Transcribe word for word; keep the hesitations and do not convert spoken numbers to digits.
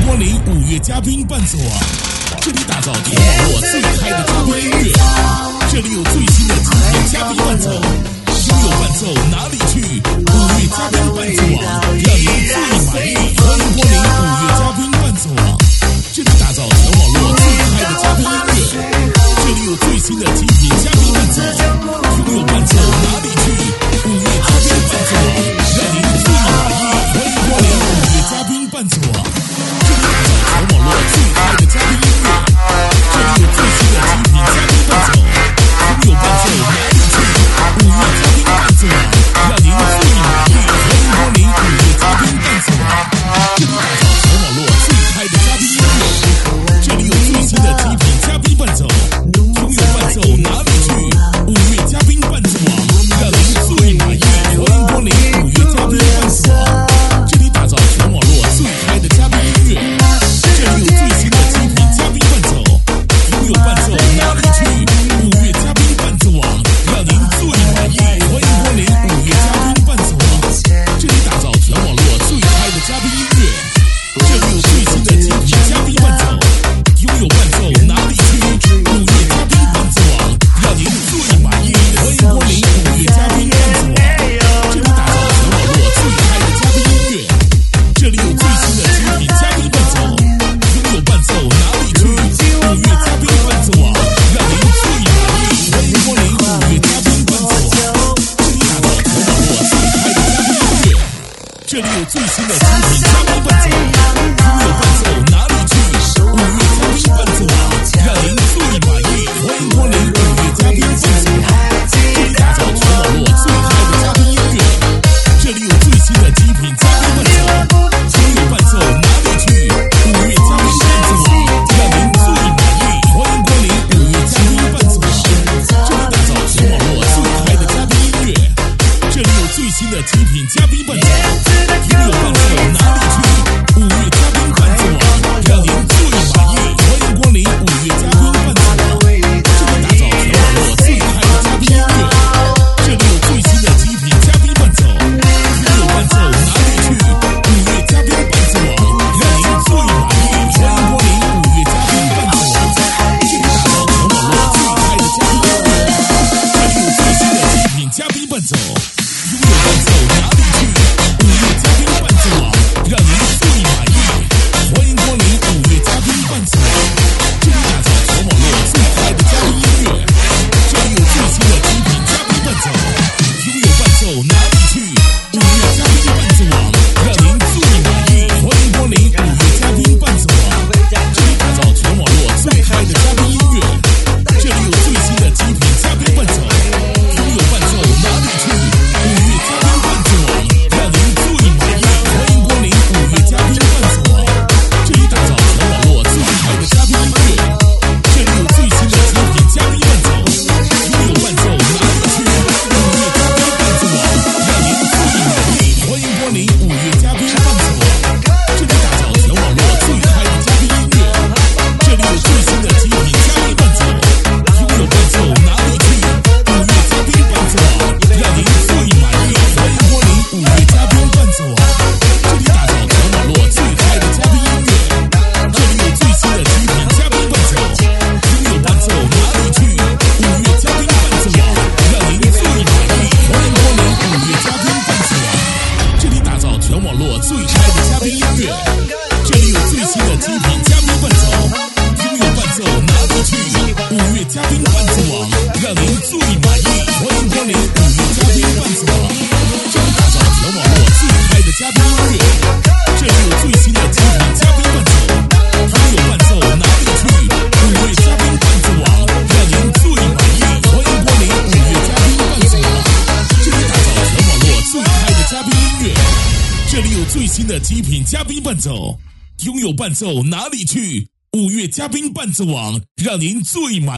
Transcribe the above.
光临五月嘉宾伴奏网，这里打造全网络最嗨的嘉宾音乐，这里有最新的精品嘉宾伴奏，拥有伴奏哪里去？五月嘉宾伴奏网，让您最满意。欢迎光临五月嘉宾伴奏网，这里打造全网络最嗨的嘉宾音乐，这里有最新的精品嘉宾伴奏，拥有伴奏哪里去？五月嘉宾伴奏网，让您最满意。欢迎光临五月嘉宾伴奏网，这里打造全网络最嗨的嘉宾音乐，这里有最新的精品嘉宾伴奏，拥有伴奏哪里去？五月嘉宾伴奏网，让您最满意。欢迎光临五月嘉宾伴奏网，这里打造全网络最嗨的嘉宾音乐，这里有最新的精品嘉宾伴奏，拥有伴奏哪里去？五月嘉宾伴奏网，让您最满意。欢迎光临五月嘉宾伴奏网，这里打造全网络最嗨的嘉宾音乐，这里有最新的精品嘉宾伴奏，拥有伴奏哪里去？五月嘉宾伴奏网，让您最满意。欢迎光临五月嘉宾伴奏网，这里打造全网络最嗨的嘉宾音乐，这里有最新的精品嘉宾伴奏，拥有伴奏哪里去？五月嘉宾伴奏网，让您最满意。欢迎光临五月嘉宾伴奏网，这里打造全网络最嗨的嘉宾音乐，这里有最新的精品嘉宾伴奏，拥有伴奏哪里去？五月嘉宾伴奏网，让您最满意。欢迎光临五月嘉宾伴奏网，这里打造全网络最嗨的嘉宾音乐，这里有最新的精品嘉宾伴奏，拥有伴奏哪里去？五月嘉宾伴奏网，让您最满意。欢迎光临五月嘉宾伴奏网，这里打造全网络最嗨的嘉宾音乐，这里有最新的精品嘉宾伴奏，拥有伴奏哪里去？五月嘉宾伴奏网，让您最满意。欢迎光临五月嘉宾伴奏网，这里打造全网络最嗨的嘉宾音乐，这里有最新的精品嘉宾伴奏，拥有伴奏哪里去？五月嘉宾伴奏网，让您最满意。欢迎光临五月嘉宾伴奏网，这里打造全网络最嗨的嘉宾音乐，这里有最新的精品嘉宾伴奏，拥有伴奏哪里去？五月嘉宾伴奏网，让您最满意。欢迎光临五月嘉宾伴奏网，这里打造全网络最嗨的嘉宾音乐，这里有最新的精品嘉宾伴奏，拥有伴奏哪里去？五月嘉宾伴奏网，让您最满意。欢迎光临五月嘉宾伴奏网，这里打造全网络最嗨的嘉宾音乐，这里有最新的精品嘉宾伴奏，拥有伴奏哪里去？五月嘉宾伴奏网，让您最满意。欢迎光临五月嘉宾伴奏网，这里打造全网络最嗨的嘉宾音乐，这里有最新的精品嘉宾伴奏，拥有伴奏哪里去？五月嘉宾伴奏网，让您最满意。欢迎光临五月嘉宾伴奏网，这里打造全网络最嗨的嘉宾音乐，这里有最新的精品嘉宾伴奏，拥有伴奏哪里去？五月嘉宾伴奏网，让您最满意。欢迎光临五月嘉宾伴奏网，这里打造全网络最嗨的嘉宾音乐，这里有最新的精品嘉宾伴奏，拥有伴奏哪里去？五月嘉宾伴奏网，让您最满意。欢迎光临五月嘉宾伴奏网，这里打造全网络最嗨的嘉宾音乐，这里有最新的精品嘉宾伴奏，拥有伴奏哪里去？五月嘉宾伴奏网，让您最满意。欢迎光临五月嘉宾伴奏网，这里打造全网络最嗨的嘉宾音乐，这里有最新的精品嘉宾伴奏，拥有伴奏哪里去？五月嘉宾伴奏网，让您最满意。欢迎光临五月嘉宾伴奏网，这里打造全网络最嗨的嘉宾音乐，这里有最新的精品嘉宾伴奏，拥有伴奏哪里去？五月嘉宾伴奏网，让您最满意。欢迎光临五月嘉宾伴奏网，这里打造全网络最嗨的嘉宾音乐，这里有最新的精品嘉宾伴奏，拥有伴奏哪里去？五月嘉宾伴奏网，让您最满。